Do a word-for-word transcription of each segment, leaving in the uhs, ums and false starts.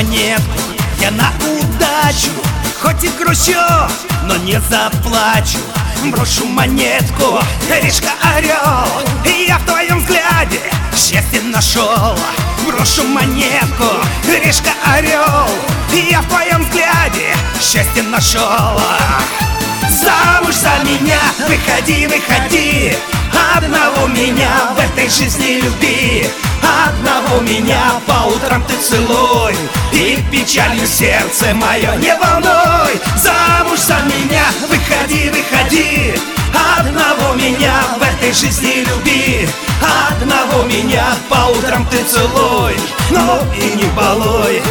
монетку я на удачу, хоть и грущу, но не заплачу. Брошу монетку, Ришка орел, и я в твоем взгляде счастье нашел. Брошу монетку, Ришка орел, и я в твоем взгляде счастье нашел. Замуж за меня выходи, выходи, одного меня в этой жизни люби. Одного меня по утрам ты целуй, и печалью сердце мое не волнуй. Замуж за меня выходи, выходи, одного меня в этой жизни люби. Одного меня по утрам ты целуй, но и не балуй.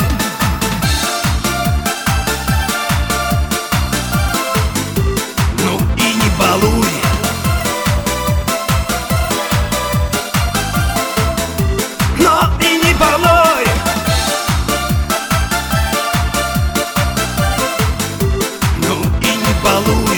Ну и не балуй. Но и не балуй. Ну и не балуй.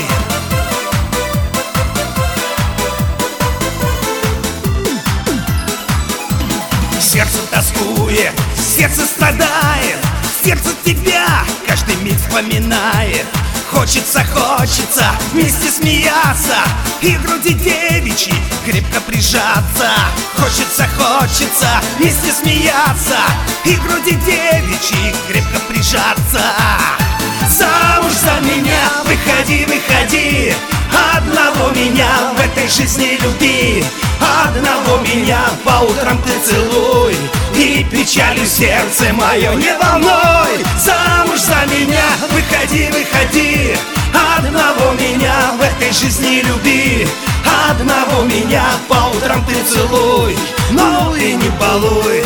Сердце тоскует, сердце страдает, сердце тебя каждый миг вспоминает. Хочется, хочется вместе смеяться и в груди девичьей крепко прижаться. Хочется, хочется вместе смеяться и в груди девичьей крепко прижаться. Замуж за меня выходи, выходи, одного меня в этой жизни люби. Одного меня по утрам ты целуй, и печалью сердце мое не волнуй. Замуж за меня выходи, выходи, одного меня в этой жизни люби. Одного меня по утрам ты целуй, но и не балуй.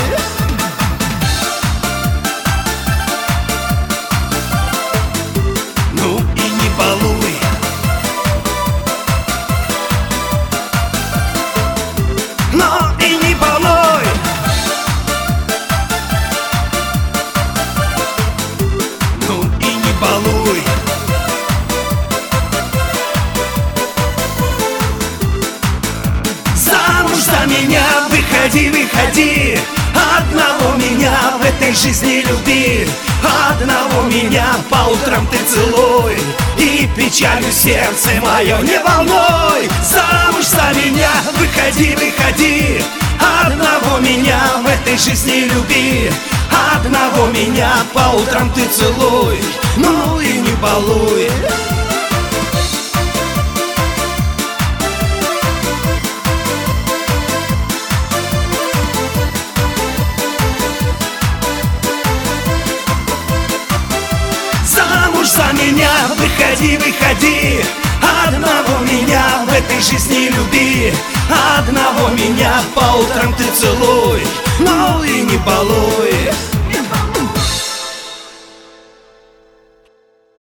Ну и не балуй. Но и не балуй. Ну и не балуй. Замуж за меня выходи, выходи, одного меня в этой жизни люби. Одного меня по утрам ты целуй, и печалью сердце мое не волнуй. Замуж за меня выходи, выходи, одного меня в этой жизни люби. Одного меня по утрам ты целуй, ну и не балуй. Замуж за меня выходи, выходи, одного меня в этой жизни люби. Одного меня по утрам ты целуй, ну и не балуй.